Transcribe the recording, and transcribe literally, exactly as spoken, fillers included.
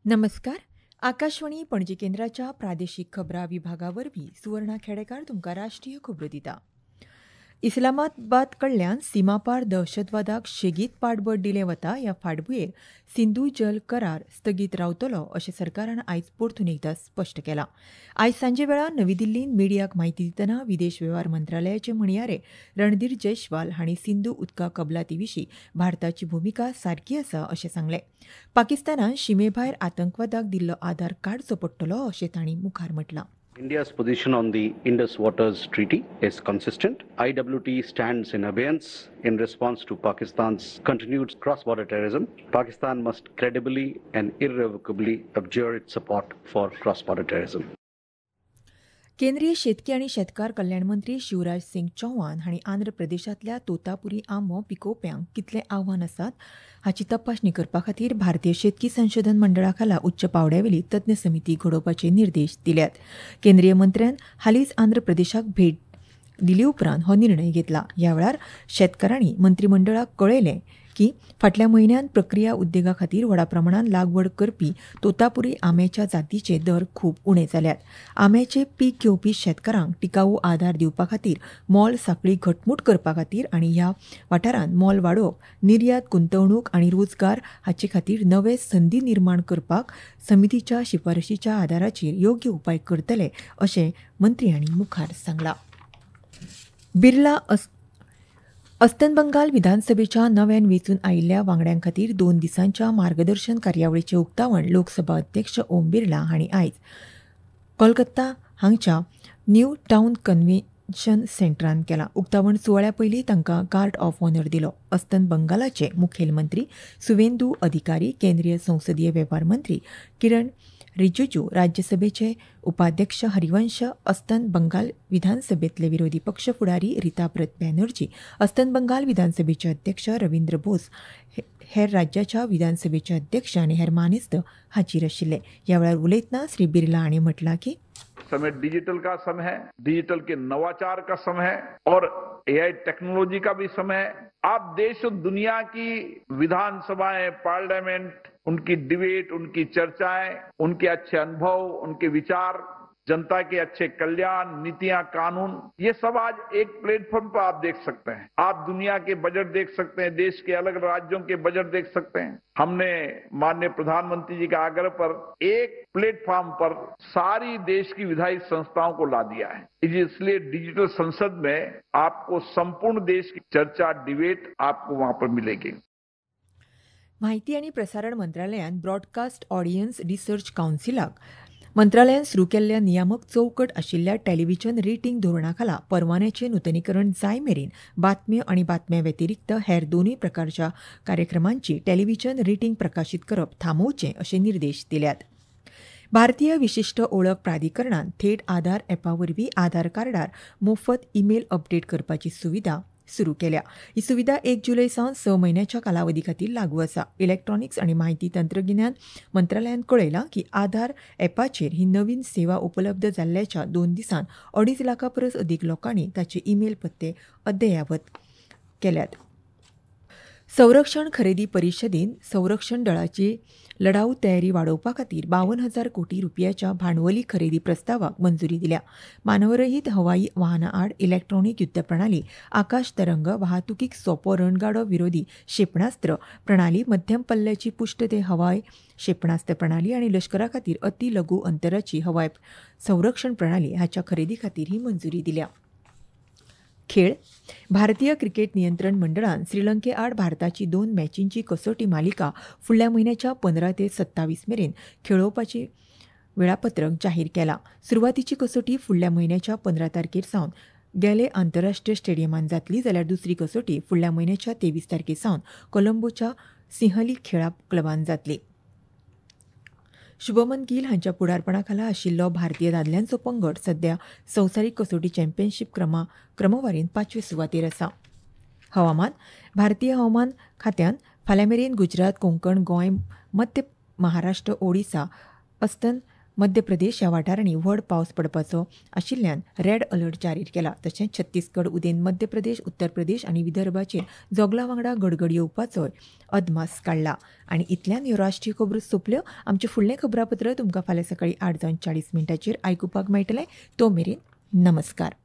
नमस्कार. आकाशवाणी पणजी केंद्राच्या प्रादेशीक खबरां विभागावरवीं सुवर्णा खेडेकार तुमकां राष्ट्रीय खबरो दिता. इस्लामाबाद कडल्यान सीमापार दहशतवादाक शेगीत पाठबळ दिलें वता ह्या फाटभुंयेर सिंधू जल करार स्थगीत रावतलो अशें सरकारान आयज परतून एकदां स्पश्ट केलां. आयज सांजे वेळार नवी दिल्लींत मिडियाक म्हायती दितना विदेश वेव्हार मंत्रालयाचे म्हणयारे रणधीर जयस्वाल हांणी सिंधू उदका कबलाती विशीं भारताची भुमिका सारकी आसा अशें सांगलें. पाकिस्तानान शिमेभायर आतंकवादाक दिल्लो आदार काडचो पडटलो अशें तांणी मुखार म्हटलां. India's position on the Indus Waters Treaty is consistent. I W T stands in abeyance in response to Pakistan's continued cross-border terrorism. Pakistan must credibly and irrevocably abjure its support for cross-border terrorism. केंद्रीय शेतकी आनी शेतकार कल्याण मंत्री शिवराज सिंग चौहान हांणी आंध्र प्रदेशांतल्या तोतापुरी आंबो पिकोवप्यांक कितले आव्हान आसात हाची तपासणी करपा खातीर भारतीय शेतकी संशोधन मंडळा खाला उच्च पांवड्यावेली तज्ञ समिती घडोवपाचे निर्देश दिल्यात. केंद्रीय मंत्र्यान हालींच आंध्र प्रदेशाक भेट दिले उपरांत हो निर्णय घेतला. ह्या वेळार शेतकारांनी मंत्रिमंडळाक कळयलें की फाटल्या म्हयन्यांत प्रक्रिया उद्देगा खातीर व्हडा प्रमाणांत लागवड करपी तोतापुरी आंब्याच्या जातीचे दर खूब उणे जाल्यात. आंब्याचे पीक घेवपी शेतकारांक टिकाऊ आदार दिवपा खातीर मोल सांखळी घटमूट करपा खातीर आनी ह्या वाठारांत मोल वाडोवप, निर्यात, गुंतवणूक आनी रोजगार हाचे खातीर नवे संदी निर्माण करपाक समितीच्या शिफारशीच्या आदाराचेर योग्य उपाय करतले अशें मंत्री हांणी मुखार सांगलां. बिर्ला अस्तंत बंगाल विधानसभेच्या नव्यान वेंचून आयिल्ल्या वांगड्यां खातीर दोन दिसांच्या मार्गदर्शन कार्यावळीचें उक्तावण लोकसभा अध्यक्ष ओम बिर्ला हांणी आयज कोलकाता हांगच्या न्यू टावन कन्व्हेन्शन सेंटरांत केलां. उक्तावण सुवाळ्या पयलीं तांकां गार्ड ऑफ ऑनर दिलो. अस्तंत बंगालाचे मुखेलमंत्री सुवेंदू अधिकारी, केंद्रीय संसदीय वेव्हार मंत्री किरण रिजिजू, राज्यसभेचे उपाध्यक्ष हरिवंश, अस्तंत बंगाल विधानसभेतले विरोधी पक्ष फुडारी रिताब्रत बॅनर्जी, अस्तंत बंगाल विधानसभेचे अध्यक्ष रवींद्र बोस, हेर राज्याच्या विधानसभेचे अध्यक्ष आनी हेर मानेस्त हाजीर आशिल्ले. ह्या वेळार उलयतना श्री बिर्ला हांणी म्हटलां की समय डिजिटल का समय है, डिजिटल के नवाचार का समय है और एआई टेक्नोलॉजी का भी समय है. आप देश और दुनिया की विधानसभाएं, पार्लियामेंट, उनकी डिबेट, उनकी चर्चाएं, उनके अच्छे अनुभव, उनके विचार, जनता के अच्छे कल्याण, नीतियां, कानून, ये सब आज एक प्लेटफॉर्म पर आप देख सकते हैं. आप दुनिया के बजट देख सकते हैं, देश के अलग राज्यों के बजट देख सकते हैं. हमने माननीय प्रधानमंत्री जी के आग्रह पर एक प्लेटफॉर्म पर सारी देश की विधायी संस्थाओं को ला दिया है. इसलिए डिजिटल संसद में आपको संपूर्ण देश की चर्चा, डिबेट आपको वहां पर मिलेगी. माहिती आनी प्रसारण मंत्रालयान ब्रॉडकास्ट ऑडियन्स रिसर्च कावन्सिलाक मंत्रालयान सुरू केल्ल्या नियामक चौकट आशिल्ल्या टेलिव्हिजन रेटींग धोरणा खाला परवान्याचें नूतनीकरण जाय मेरेन बातम्यो आनी बातम्या व्यतिरिक्त हेर दोनूय प्रकारच्या कार्यक्रमांची टेलिव्हिजन रेटींग प्रकाशीत करप थांबोवचें अशे निर्देश दिल्यात. भारतीय विशिश्ट ओळख प्राधिकरणान थेट आधार एपा वरवीं आधार कार्डार मोफत ईमेल अपडेट करपाची सुविधा सुरू केल्या. ही सुविधा एक जुलय सावन स म्हयन्याच्या कालावधी खातीर लागू आसा. इलेक्ट्रॉनिक्स आनी माहिती तंत्रगिन्यान मंत्रालयान कळयलां की आधार एपाचेर ही नवीन सेवा उपलब्ध जाल्ल्याच्या दोन दिसांत अडीच लाखां परस अदीक लोकांनी ताचे ईमेल पत्ते अद्यावत केल्यात. संरक्षण खरेदी परिशदेन संरक्षण दळाची लढाऊ तयारी वाडोवपा खातीर बावन हजार कोटी रुपयाच्या भांडवली खरेदी प्रस्तावाक मंजुरी दिल्या. मानवरहीत हवाई वाहनां आड इलेक्ट्रॉनिक युद्ध प्रणाली, आकाश तरंग, वाहतुकीक सोपो रणगाडो विरोधी क्षेपणास्त्र प्रणाली, मध्यम पल्ल्याची पुष्ट ते हवाय क्षेपणास्त्र प्रणाली आनी लश्करा खातीर अति लघु अंतराची हवाय संरक्षण प्रणाली हाच्या खरेदी खातीर ही मंजुरी दिल्या. खेळ. भारतीय क्रिकेट नियंत्रण मंडळान श्रीलंके आड भारताची दोन मॅचींची कसोटी मालिका फुडल्या म्हयन्याच्या पंदरा ते सत्तावीस मेरेन खेळोवपाची वेळापत्रक जाहीर केलां. सुरवातीची कसोटी फुडल्या म्हयन्याच्या पंदरा तारखेर सावन गेले आंतरराष्ट्रीय स्टेडियमांत जातली जाल्यार दुसरी कसोटी फुडल्या म्हयन्याच्या तेवीस तारखे सावन कोलंबोच्या सिंहली खेळा क्लबांत जातली. शुभमन गिल हांच्या फुडारपणा खाला आशिल्लो भारतीय दादल्यांचो पंगड सध्या संवसारीक कसोटी चॅम्पियनशीप क्रमा क्रमवारींत पांचवे सुवातेर आसा. हवामान. भारतीय हवामान खात्यान फाल्यां मेरेन गुजरात, कोंकण, गोंय, मध्य महाराष्ट्र, ओडिसा, अस्तंत मध्य प्रदेश ह्या वाठारांनी व्हड पावस पडपाचो आशिल्ल्यान रेड अलर्ट जारी केला. तशेंच छत्तीसगड उदेंत मध्य प्रदेश, उत्तर प्रदेश आनी विदर्भाचेर जोगला वांगडा गडगड येवपाचोय अदमास काडला. आनी इतल्यान ह्यो राष्ट्रीय खबरो सोंपल्यो. आमचें फुडलें खबरापत्र तुमकां फाल्यां सकाळीं आठ जावन चाळीस मिनटांचेर आयकुपाक मेळटलें. तो मेरेन नमस्कार.